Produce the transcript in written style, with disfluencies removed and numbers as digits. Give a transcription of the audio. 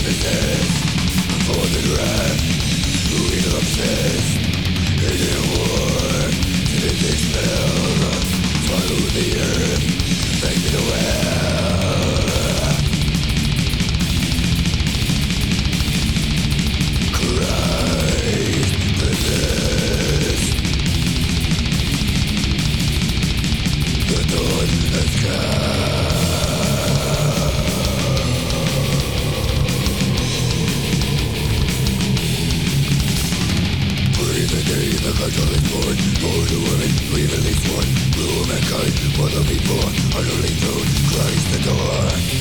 For the draft, we obsessed in a war to dispel. Follow the earth, make it aware. Christ resist. The dawn has come. The control is born. For the women, we release one. Rule mankind, for the people, utterly thrown. Christ the door.